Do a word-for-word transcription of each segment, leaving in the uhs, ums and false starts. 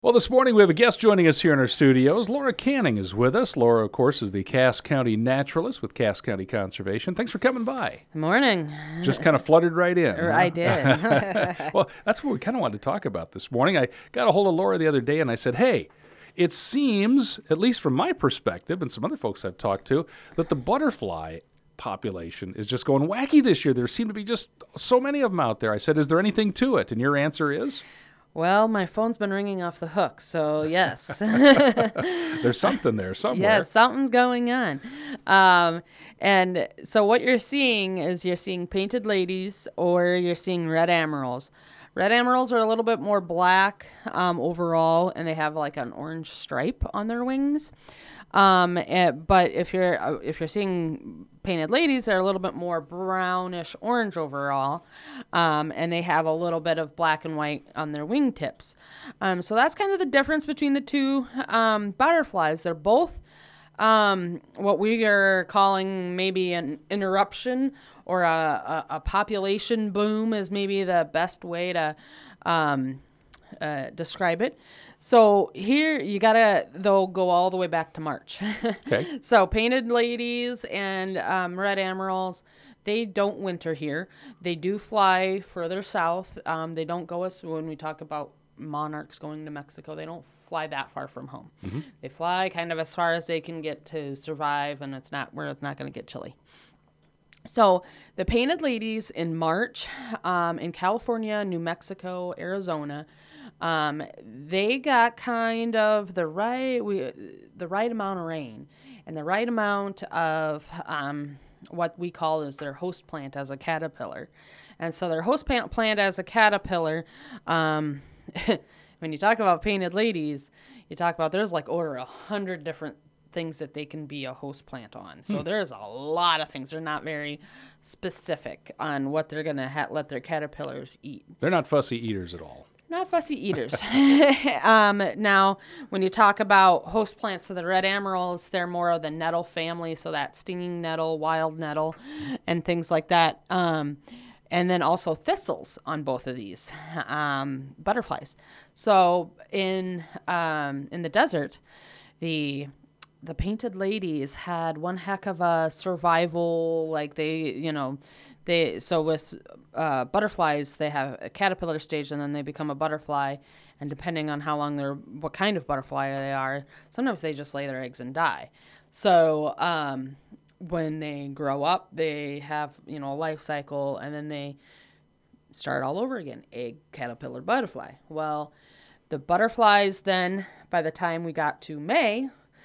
Well, this morning we have a guest joining us here in our studios. Laura Canning is with us. Laura, of course, is the Cass County naturalist with Cass County Conservation. Thanks for coming by. Good morning. Just kind of fluttered right in. Huh? I did. Well, that's what we kind of wanted to talk about this morning. I got a hold of Laura the other day and I said, hey, it seems, at least from my perspective and some other folks I've talked to, that the butterfly population is just going wacky this year. There seem to be just so many of them out there. I said, is there anything to it? And your answer is? Well, my phone's been ringing off the hook, so yes. There's something there somewhere. Yes, something's going on. Um, and so what you're seeing is you're seeing painted ladies or you're seeing red amarals. Red amarals are a little bit more black um, overall, and they have like an orange stripe on their wings. Um, eh, but if you're uh, if you're seeing painted ladies, they're a little bit more brownish orange overall, um, and they have a little bit of black and white on their wingtips. Um, so that's kind of the difference between the two um, butterflies. They're both um, what we are calling maybe an interruption or a, a, a population boom is maybe the best way to um, uh, describe it. So here you gotta though go all the way back to March. Okay. So painted ladies and um, red amarals, they don't winter here. They do fly further south. Um, they don't go as when we talk about monarchs going to Mexico. They don't fly that far from home. Mm-hmm. They fly kind of as far as they can get to survive, and it's not where it's not going to get chilly. So the painted ladies in March um, in California, New Mexico, Arizona. Um, they got kind of the right we, the right amount of rain and the right amount of um, what we call is their host plant as a caterpillar. And so their host plant, plant as a caterpillar, um, when you talk about painted ladies, you talk about there's like over a hundred different things that they can be a host plant on. So hmm. there's a lot of things. They're not very specific on what they're going to ha- let their caterpillars eat. They're not fussy eaters at all. Not fussy eaters. um, now, when you talk about host plants, so the red amarals, they're more of the nettle family, so that stinging nettle, wild nettle, and things like that. Um, and then also thistles on both of these um, butterflies. So in um, in the desert, the the painted ladies had one heck of a survival, like they, you know, they, so with uh, butterflies, they have a caterpillar stage and then they become a butterfly. And depending on how long they're, what kind of butterfly they are, sometimes they just lay their eggs and die. So um, when they grow up, they have, you know, a life cycle and then they start all over again, egg, caterpillar, butterfly. Well, the butterflies then, by the time we got to May,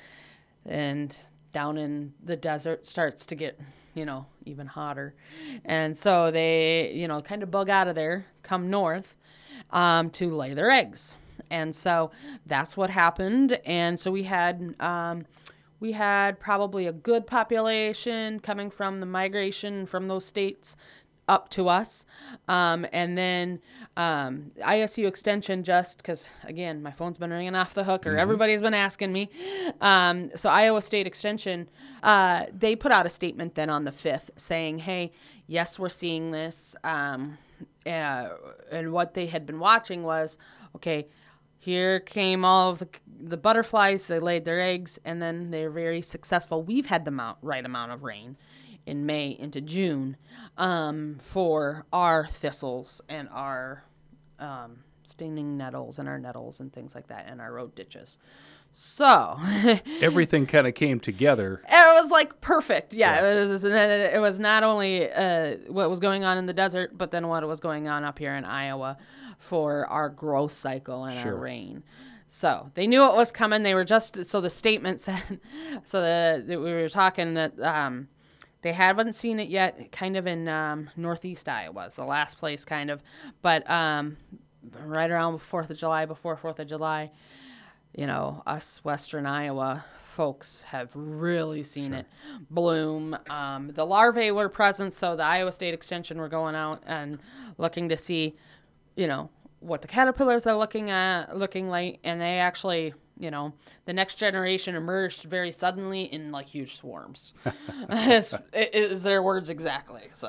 and down in the desert starts to get, you know, even hotter. And so they, you know, kind of bug out of there, come north um, to lay their eggs. And so that's what happened. And so we had um, we had probably a good population coming from the migration from those states up to us. Um, and then um, I S U Extension, just because, again, my phone's been ringing off the hook or mm-hmm. everybody's been asking me. Um, so Iowa State Extension, uh, they put out a statement then on the fifth saying, hey, yes, we're seeing this. Um, uh, and what they had been watching was, okay, here came all of the, the butterflies. They laid their eggs, and then they're very successful. We've had the amount, right amount of rain in May into June um, for our thistles and our um, stinging nettles and our nettles and things like that and our road ditches. So everything kind of came together. It was like perfect. Yeah, yeah. It was, it was not only uh, what was going on in the desert, but then what was going on up here in Iowa for our growth cycle and sure. our rain. So they knew it was coming. They were just, so the statement said, so the, the we were talking that, um, they haven't seen it yet, kind of in um, northeast Iowa, the last place kind of. But um, right around fourth of July, before fourth of July, you know, us western Iowa folks have really seen sure. it bloom. Um, the larvae were present, so the Iowa State Extension were going out and looking to see, you know, what the caterpillars are looking at, looking like, and they actually... You know, the next generation emerged very suddenly in like huge swarms. is, is their words exactly? So,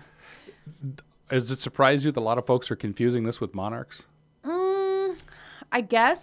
does it surprise you that a lot of folks are confusing this with monarchs? Um, I guess,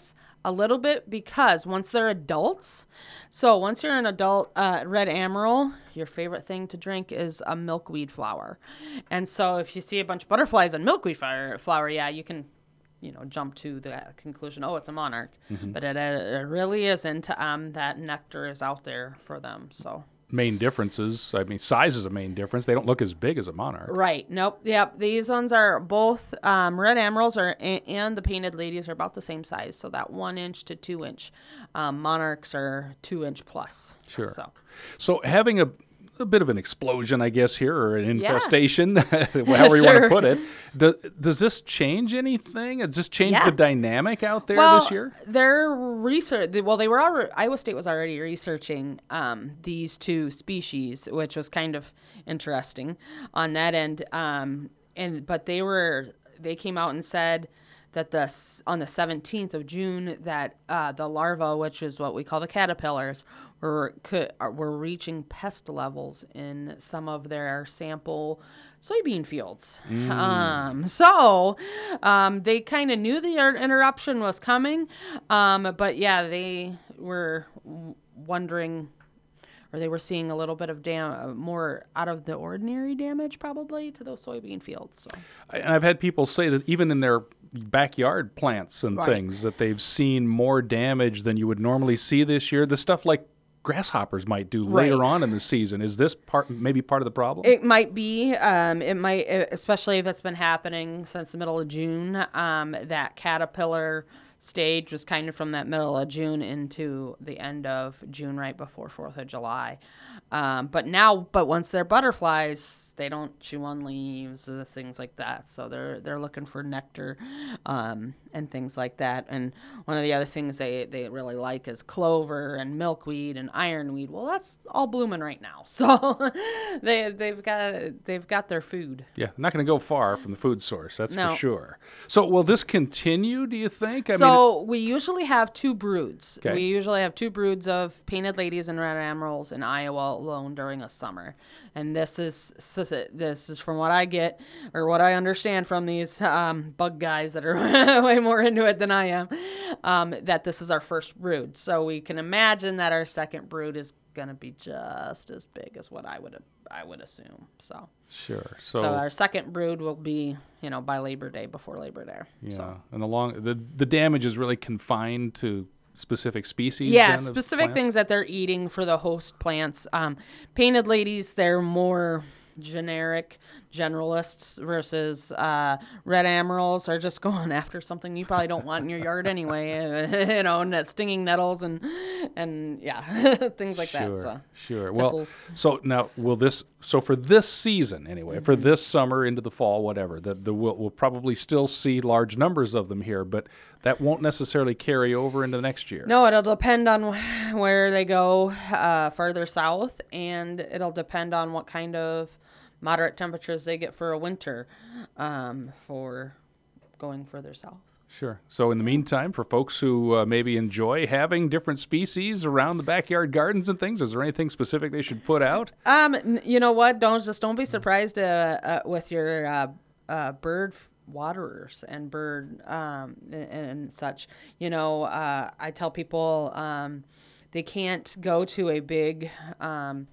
a little bit because once they're adults, so once you're an adult uh, red Amaryl, your favorite thing to drink is a milkweed flower. And so if you see a bunch of butterflies on milkweed flower, flower yeah, you can, you know, jump to the conclusion, oh, it's a monarch. Mm-hmm. But it, it really isn't. Um, that nectar is out there for them, so... Main differences. I mean, size is a main difference. They don't look as big as a monarch. Right. Nope. Yep. These ones are both um, red Amaryls are and the painted ladies are about the same size. So that one inch to two inch. Um, monarchs are two inch plus. Sure. So, so having a, a bit of an explosion, I guess, here, or an Yeah. infestation, however you want to Sure. put it. Do, does this change anything? Does this change Yeah. the dynamic out there well, this year? their research. Well, they were already, Iowa State was already researching um, these two species, which was kind of interesting on that end. Um, and but they were they came out and said that the s- on the seventeenth of June that uh, the larvae, which is what we call the caterpillars, were could, are, were reaching pest levels in some of their sample soybean fields. Mm. Um, so um, they kind of knew the er- interruption was coming, um, but yeah, they were w- wondering. Or they were seeing a little bit of dam- more out of the ordinary damage probably to those soybean fields. So. I- And I've had people say that even in their backyard plants and Right. things, that they've seen more damage than you would normally see this year. The stuff like grasshoppers might do later Right. on in the season. Is this part maybe part of the problem? It might be. Um, it might, especially if it's been happening since the middle of June. Um, that caterpillar stage was kind of from that middle of June into the end of June, right before Fourth of July. Um, but now, but once they're butterflies, they don't chew on leaves, uh, things like that. So they're they're looking for nectar, um, and things like that. And one of the other things they, they really like is clover and milkweed and ironweed. Well, that's all blooming right now, so they they've got they've got their food. Yeah, not going to go far from the food source, that's No. for sure. So will this continue, do you think? I mean, So we usually have two broods. Okay. We usually have two broods of painted ladies and red Amaryls in Iowa alone during a summer. And this is this is from what I get or what I understand from these um, bug guys that are way more into it than I am. Um, that this is our first brood. So we can imagine that our second brood is going to be just as big as what I would I would assume. So. sure. So, So, our second brood will be, you know, by Labor Day, before Labor Day. yeah, So. and the long the the damage is really confined to specific species. Yeah, then, of specific plants? things that they're eating for the host plants. Um, painted ladies, they're more generic generalists versus uh, red Amaryls are just going after something you probably don't want in your yard anyway. You know, and stinging nettles and and yeah, things like Sure, that. So. sure. Well, Thistles. so now will this? So for this season, anyway, for Mm-hmm. this summer into the fall, whatever, the, the we'll, we'll probably still see large numbers of them here, but that won't necessarily carry over into next year. No, it'll depend on wh- where they go uh, further south, and it'll depend on what kind of moderate temperatures they get for a winter um, for going further south. Sure. So in the meantime, for folks who uh, maybe enjoy having different species around the backyard gardens and things, is there anything specific they should put out? Um, n- you know what? Don't just don't be surprised uh, uh, with your uh, uh, bird f- waterers and bird um, and, and such. You know, uh, I tell people um, they can't go to a big um,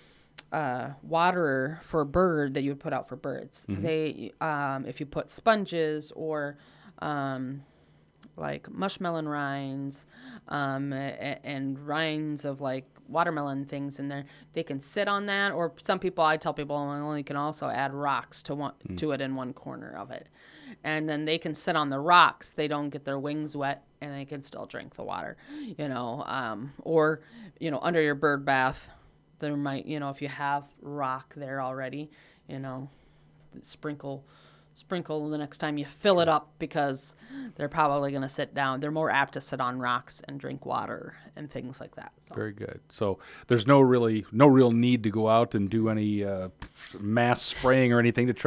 uh, waterer for a bird that you would put out for birds. They, um, if you put sponges or um, like mushmelon rinds um, a- and rinds of like watermelon things in there, they can sit on that. Or some people, I tell people, well, you can also add rocks to one to it in one corner of it, and then they can sit on the rocks. They don't get their wings wet, and they can still drink the water. You know, um, or you know, under your bird bath, there might, you know, if you have rock there already, you know, sprinkle. Sprinkle the next time you fill it up, because they're probably going to sit down. They're more apt to sit on rocks and drink water and things like that. So. Very good. So there's no really no real need to go out and do any uh, mass spraying or anything to try to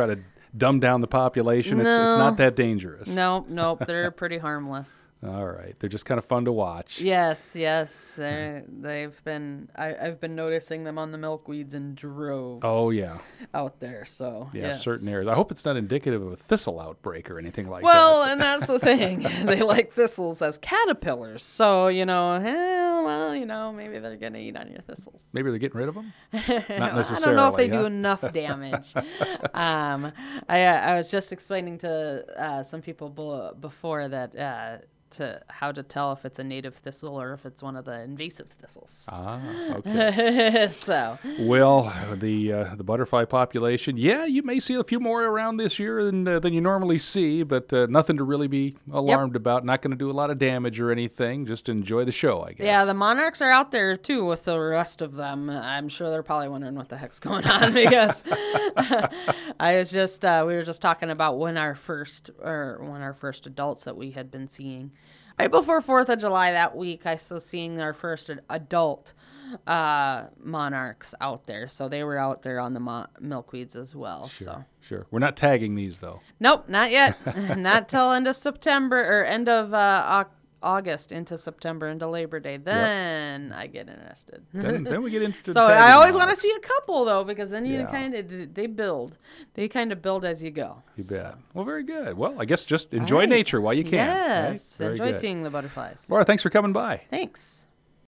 dumb down the population. It's it's No. not that dangerous. Nope, nope. They're pretty harmless. All right, they're just kind of fun to watch. Yes, yes. They're, they've been. I, I've been noticing them on the milkweeds in droves. Oh yeah, out there. So yeah, yes. certain areas. I hope it's not indicative of a thistle outbreak or anything like Well, that. and that's the thing. They like thistles as caterpillars. So, you know, eh, well, you know, maybe they're going to eat on your thistles. Maybe they're getting rid of them. Not I necessarily. don't know if they huh? do enough damage. um, I, uh, I was just explaining to uh, some people be- before that uh, to how to tell if it's a native thistle or if it's one of the invasive thistles. Ah, okay. So, Well, the uh, the butterfly population, yeah, you may see a few more around this year than uh, than you normally see, but uh, nothing to really be alarmed about. Not going to do a lot of damage or anything. Just enjoy the show, I guess. yeah, the monarchs are out there too with the rest of them. I'm sure they're probably wondering what the heck's going on because I was just uh, we were just talking about when our first or when our first adults that we had been seeing right before Fourth of July that week. I was seeing our first ad- adult uh, monarchs out there, so they were out there on the mo- milkweeds as well. Sure, So sure. We're not tagging these though. nope, not yet, not till end of September or end of uh, Oc- August into September into Labor Day. Then I get interested. Then, then we get interested. So in tagging I always want to monarchs. see a couple though, because then you Yeah. kind of they build, they kind of build as you go. You bet. Well, very good. Well, I guess just enjoy right. nature while you can. right? Yes, Very enjoy good. seeing the butterflies. Laura, thanks for coming by. Thanks.